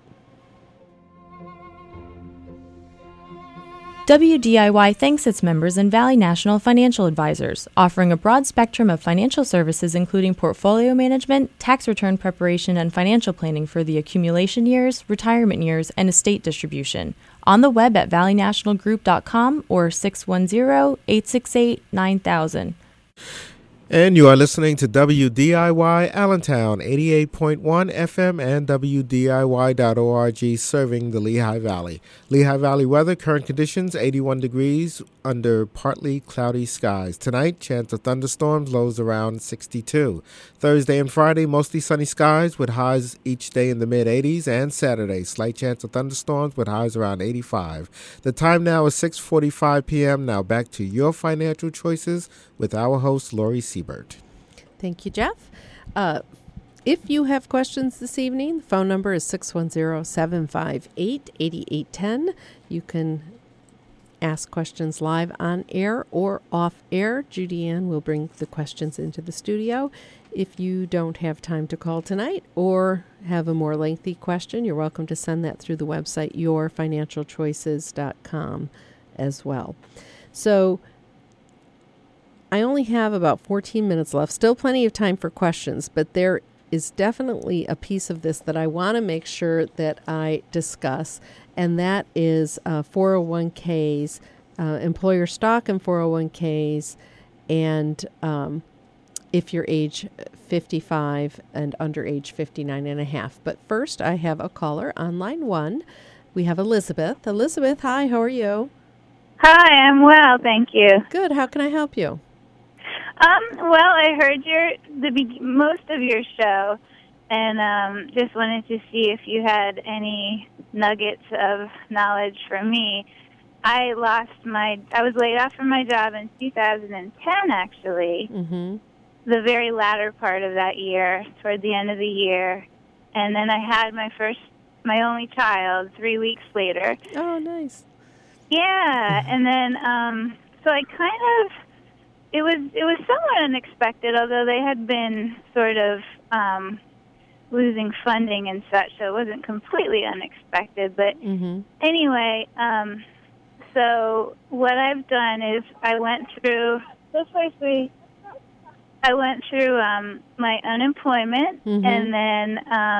B: WDIY thanks its members and Valley National Financial Advisors, offering a broad spectrum of financial services including portfolio management, tax return preparation, and financial planning for the accumulation years, retirement years, and estate distribution. On the web at valleynationalgroup.com or 610-868-9000.
G: And you are listening to WDIY Allentown, 88.1 FM and WDIY.org, serving the Lehigh Valley. Lehigh Valley weather, current conditions, 81 degrees under partly cloudy skies. Tonight, chance of thunderstorms, lows around 62. Thursday and Friday, mostly sunny skies with highs each day in the mid-80s. And Saturday, slight chance of thunderstorms with highs around 85. The time now is 6:45 p.m. Now back to your financial choices with our host, Lori Siebert.
A: Thank you, Jeff. If you have questions this evening, the phone number is 610-758-8810. You can ask questions live on air or off air. Judy Ann will bring the questions into the studio. If you don't have time to call tonight or have a more lengthy question, you're welcome to send that through the website yourfinancialchoices.com as well. So I only have about 14 minutes left. Still plenty of time for questions, but there is definitely a piece of this that I want to make sure that I discuss, and that is 401ks, employer stock and 401ks, and if you're age 55 and under age 59 and a half. But first, I have a caller on line one. We have Elizabeth. Elizabeth, hi, how are you?
H: Hi, I'm well, thank you.
A: Good. How can I help you?
H: Well, I heard most of your show, and just wanted to see if you had any nuggets of knowledge for me. I was laid off from my job in 2010, actually.
A: Mm-hmm.
H: The very latter part of that year, toward the end of the year, and then I had my only child 3 weeks later.
A: Oh, nice.
H: Yeah, and then so I kind of. It was somewhat unexpected, although they had been sort of losing funding and such, so it wasn't completely unexpected. But anyway, so what I've done is I went through my unemployment, and then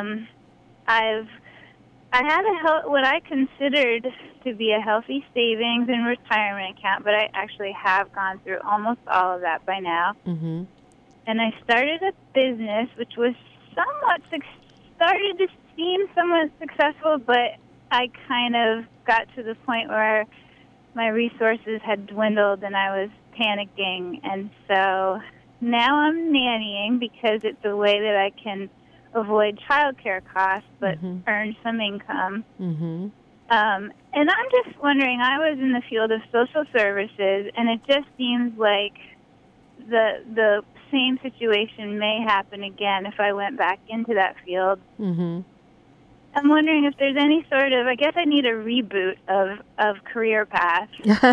H: I had what I considered to be a healthy savings and retirement account, but I actually have gone through almost all of that by now.
A: Mm-hmm.
H: And I started a business which was started to seem somewhat successful, but I kind of got to the point where my resources had dwindled and I was panicking. And so now I'm nannying because it's a way that I can avoid child care costs but earn some income.
A: Mm-hmm.
H: And I'm just wondering, I was in the field of social services, and it just seems like the same situation may happen again if I went back into that field.
A: Mm-hmm.
H: I'm wondering if there's any sort of, I guess I need a reboot of career path.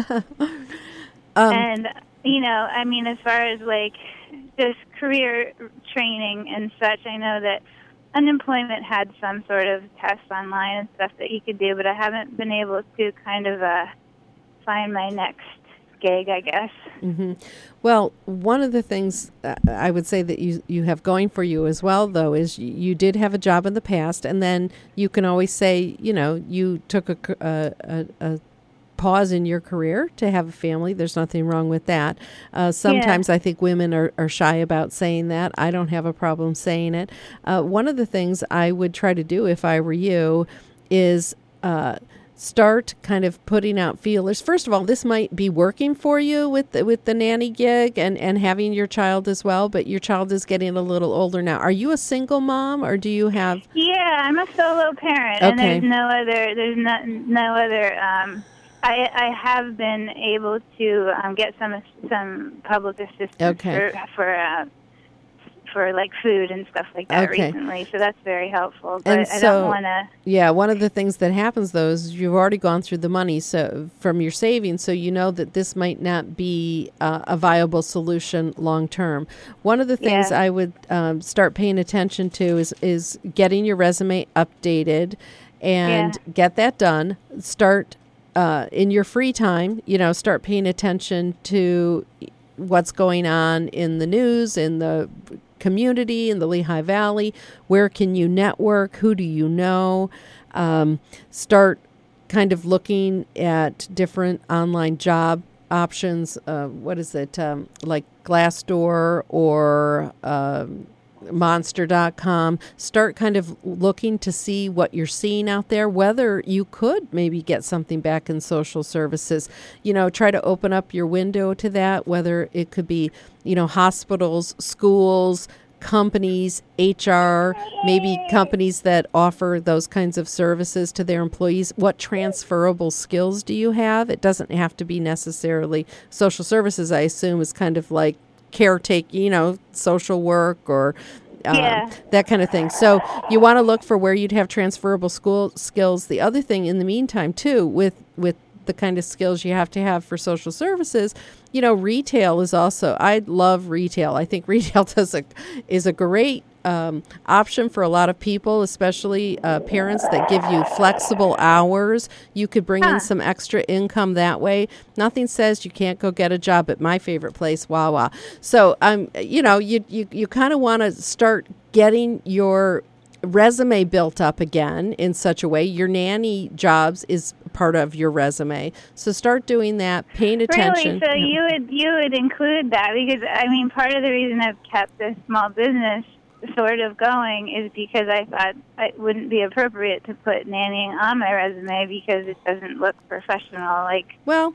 H: And, I mean, as far as like just career training and such, I know that unemployment had some sort of tests online and stuff that you could do, but I haven't been able to kind of find my next gig, I guess.
A: Mm-hmm. Well, one of the things I would say that you have going for you as well, though, is you did have a job in the past, and then you can always say, you took a pause in your career to have a family. There's nothing wrong with that. Sometimes I think women are shy about saying that. I don't have a problem saying it. One of the things I would try to do if I were you is start kind of putting out feelers. First of all, this might be working for you with the nanny gig and having your child as well, but your child is getting a little older now. Are you a single mom, or do you have?
H: Yeah, I'm a solo parent, and there's no other. I have been able to get some public assistance for like food and stuff like that recently, so that's very helpful. But I don't want to.
A: Yeah, one of the things that happens though is you've already gone through the money from your savings, so you know that this might not be a viable solution long term. One of the things I would start paying attention to is getting your resume updated and get that done. Start in your free time, start paying attention to what's going on in the news, in the community, in the Lehigh Valley. Where can you network? Who do you know? Start kind of looking at different online job options. Like Glassdoor or Monster.com. Start kind of looking to see what you're seeing out there, whether you could maybe get something back in social services. Try to open up your window to that, whether it could be, hospitals, schools, companies, HR, maybe companies that offer those kinds of services to their employees. What transferable skills do you have? It doesn't have to be necessarily social services, I assume, is kind of like caretaking, social work or that kind of thing. So you want to look for where you'd have transferable skills. The other thing in the meantime, too, with the kind of skills you have to have for social services, retail is also, I love retail. I think retail is a great option for a lot of people, especially parents that give you flexible hours. You could bring in some extra income that way. Nothing says you can't go get a job at my favorite place, Wawa. So, you kind of want to start getting your resume built up again in such a way. Your nanny jobs is part of your resume, so start doing that, paying attention.
H: Really? So you would include that, because part of the reason I've kept this small business sort of going is because I thought it wouldn't be appropriate to put nannying on my resume because it doesn't look professional.
A: Well,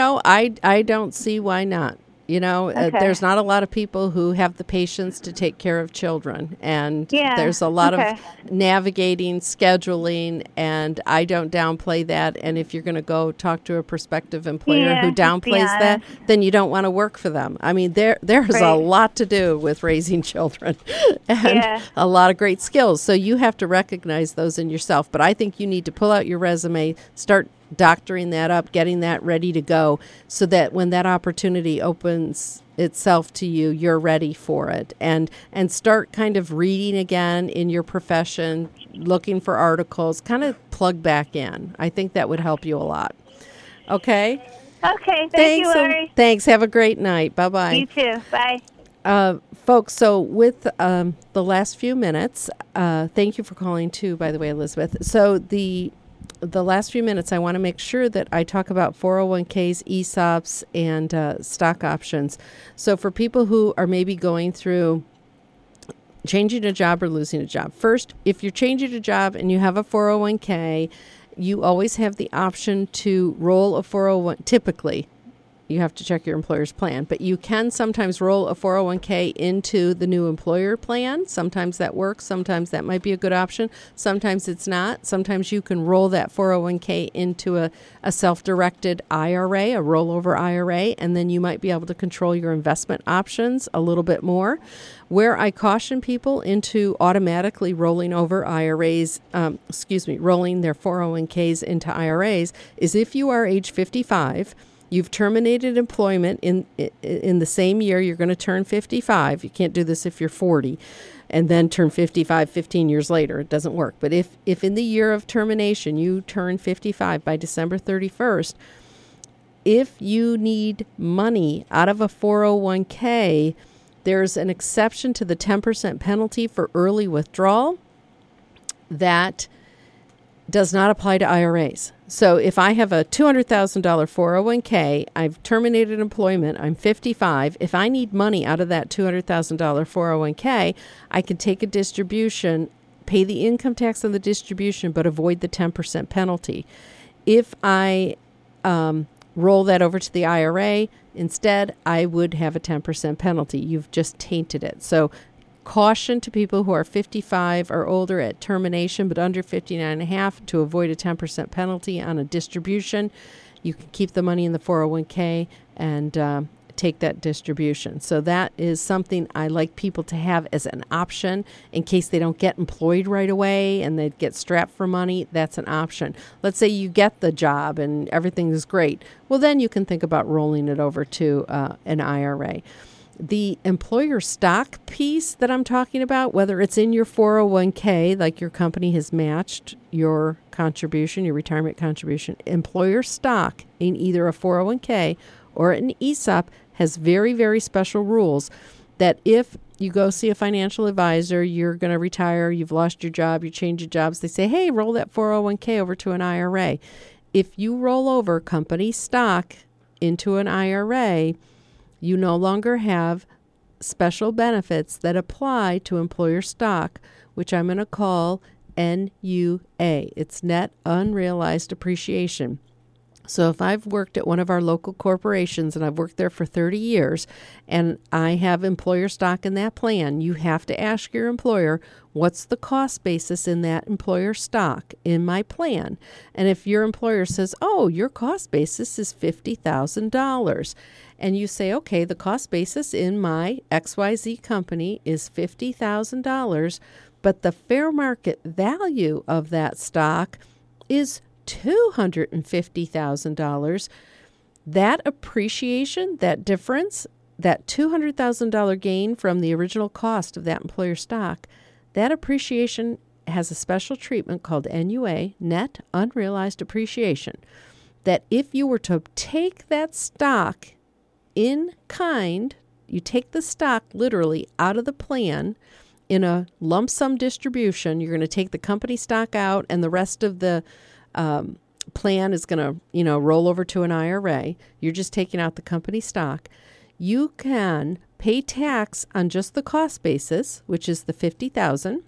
A: I don't see why not. There's not a lot of people who have the patience to take care of children, and there's a lot of navigating, scheduling, and I don't downplay that. And if you're going to go talk to a prospective employer who downplays that, then you don't want to work for them. There's a lot to do with raising children and a lot of great skills. So you have to recognize those in yourself. But I think you need to pull out your resume, start doctoring that up, getting that ready to go, so that when that opportunity opens itself to you, you're ready for it. And start kind of reading again in your profession, looking for articles, kind of plug back in. I think that would help you a lot. Okay?
H: Okay. Thank you, Lori.
A: Thanks. Have a great night. Bye-bye.
H: You too. Bye.
A: Folks, so with the last few minutes, thank you for calling too, by the way, Elizabeth. So the last few minutes, I want to make sure that I talk about 401ks, ESOPs, and stock options. So for people who are maybe going through changing a job or losing a job, first, if you're changing a job and you have a 401k, you always have the option to roll a 401. Typically, you have to check your employer's plan, but you can sometimes roll a 401k into the new employer plan. Sometimes that works. Sometimes that might be a good option. Sometimes it's not. Sometimes you can roll that 401k into a self-directed IRA, a rollover IRA, and then you might be able to control your investment options a little bit more. Where I caution people into automatically rolling over IRAs, rolling their 401ks into IRAs, is if you are age 55, you've terminated employment in the same year you're going to turn 55. You can't do this if you're 40 and then turn 55 15 years later. It doesn't work. But if in the year of termination you turn 55 by December 31st, if you need money out of a 401k, there's an exception to the 10% penalty for early withdrawal that does not apply to IRAs. So if I have a $200,000 401k, I've terminated employment, I'm 55, if I need money out of that $200,000 401k, I can take a distribution, pay the income tax on the distribution, but avoid the 10% penalty. If I roll that over to the IRA, instead, I would have a 10% penalty. You've just tainted it. So caution to people who are 55 or older at termination, but under 59.5 to avoid a 10% penalty on a distribution. You can keep the money in the 401k and take that distribution. So that is something I like people to have as an option in case they don't get employed right away and they get strapped for money. That's an option. Let's say you get the job and everything is great. Well, then you can think about rolling it over to an IRA. The employer stock piece that I'm talking about, whether it's in your 401k, like your company has matched your contribution, your retirement contribution, employer stock in either a 401k or an ESOP has very, very special rules that if you go see a financial advisor, you're going to retire, you've lost your job, you change your jobs, they say, hey, roll that 401k over to an IRA. If you roll over company stock into an IRA, you no longer have special benefits that apply to employer stock, which I'm going to call NUA. It's net unrealized appreciation. So if I've worked at one of our local corporations and I've worked there for 30 years and I have employer stock in that plan, you have to ask your employer, what's the cost basis in that employer stock in my plan? And if your employer says, oh, your cost basis is $50,000, and you say, okay, the cost basis in my XYZ company is $50,000, but the fair market value of that stock is $250,000, that appreciation, that difference, that $200,000 gain from the original cost of that employer stock, that appreciation has a special treatment called NUA, net unrealized appreciation, that if you were to take that stock in kind, you take the stock literally out of the plan in a lump sum distribution, you're going to take the company stock out and the rest of the plan is going to, roll over to an IRA. You're just taking out the company stock. You can pay tax on just the cost basis, which is the $50,000,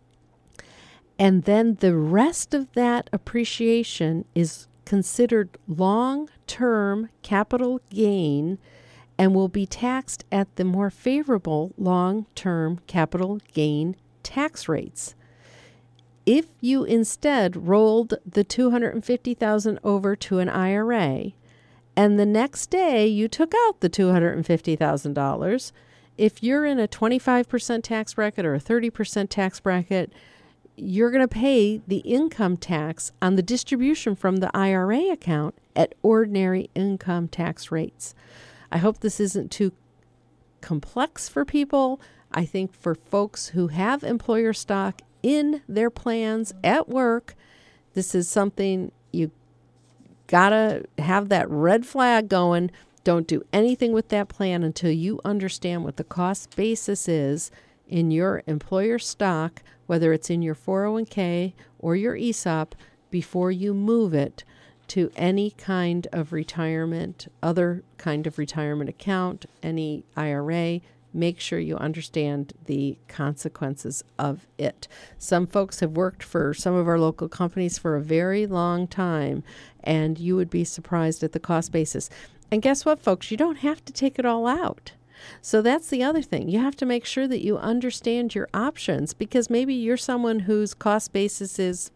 A: and then the rest of that appreciation is considered long-term capital gain and will be taxed at the more favorable long-term capital gain tax rates. If you instead rolled the $250,000 over to an IRA and the next day you took out the $250,000, if you're in a 25% tax bracket or a 30% tax bracket, you're going to pay the income tax on the distribution from the IRA account at ordinary income tax rates. I hope this isn't too complex for people. I think for folks who have employer stock in their plans at work, this is something you gotta have that red flag going. Don't do anything with that plan until you understand what the cost basis is in your employer stock, whether it's in your 401k or your ESOP, before you move it to any kind of retirement, other kind of retirement account, any IRA. Make sure you understand the consequences of it. Some folks have worked for some of our local companies for a very long time, and you would be surprised at the cost basis. And guess what, folks? You don't have to take it all out. So that's the other thing. You have to make sure that you understand your options, because maybe you're someone whose cost basis is,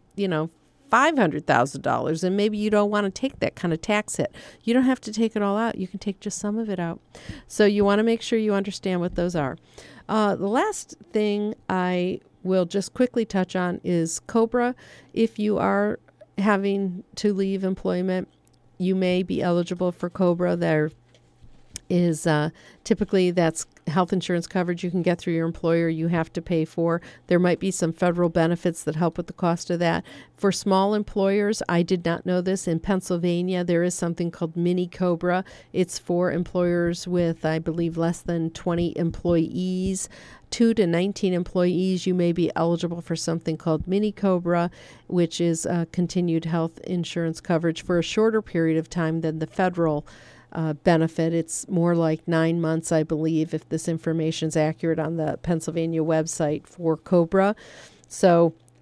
A: $500,000, and maybe you don't want to take that kind of tax hit. You don't have to take it all out. You can take just some of it out. So you want to make sure you understand what those are. The last thing I will just quickly touch on is COBRA. If you are having to leave employment, you may be eligible for COBRA. There is typically that's health insurance coverage you can get through your employer you have to pay for. There might be some federal benefits that help with the cost of that. For small employers, I did not know this, in Pennsylvania there is something called Mini COBRA. It's for employers with, I believe, less than 20 employees. 2 to 19 employees, you may be eligible for something called Mini COBRA, which is continued health insurance coverage for a shorter period of time than the federal benefit. It's more like 9 months, I believe, if this information is accurate on the Pennsylvania website for COBRA. So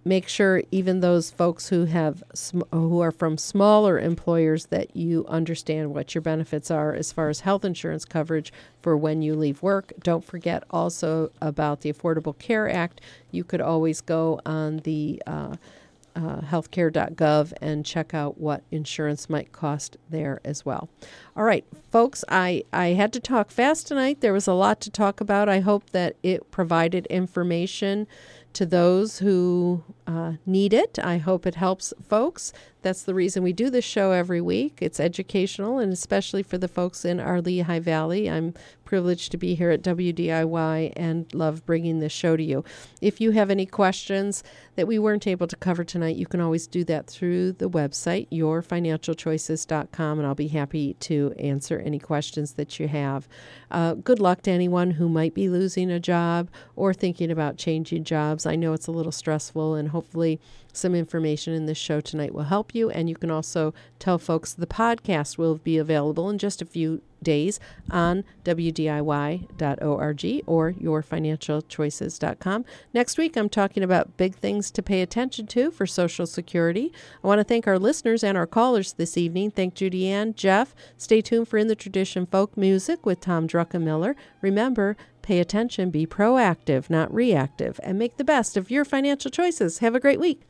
A: make sure even those folks who are from smaller employers that you understand what your benefits are as far as health insurance coverage for when you leave work. Don't forget also about the Affordable Care Act. You could always go on the healthcare.gov and check out what insurance might cost there as well. All right, folks, I had to talk fast tonight. There was a lot to talk about. I hope that it provided information to those who need it. I hope it helps folks. That's the reason we do this show every week. It's educational, and especially for the folks in our Lehigh Valley. I'm privileged to be here at WDIY and love bringing this show to you. If you have any questions that we weren't able to cover tonight, you can always do that through the website, yourfinancialchoices.com, and I'll be happy to answer any questions that you have. Good luck to anyone who might be losing a job or thinking about changing jobs. I know it's a little stressful, and hopefully some information in this show tonight will help you. And you can also tell folks the podcast will be available in just a few days on WDIY.org or yourfinancialchoices.com. Next week, I'm talking about big things to pay attention to for Social Security. I want to thank our listeners and our callers this evening. Thank Judy Ann, Jeff. Stay tuned for In the Tradition Folk Music with Tom Druckenmiller. Remember, pay attention, be proactive, not reactive, and make the best of your financial choices. Have a great week.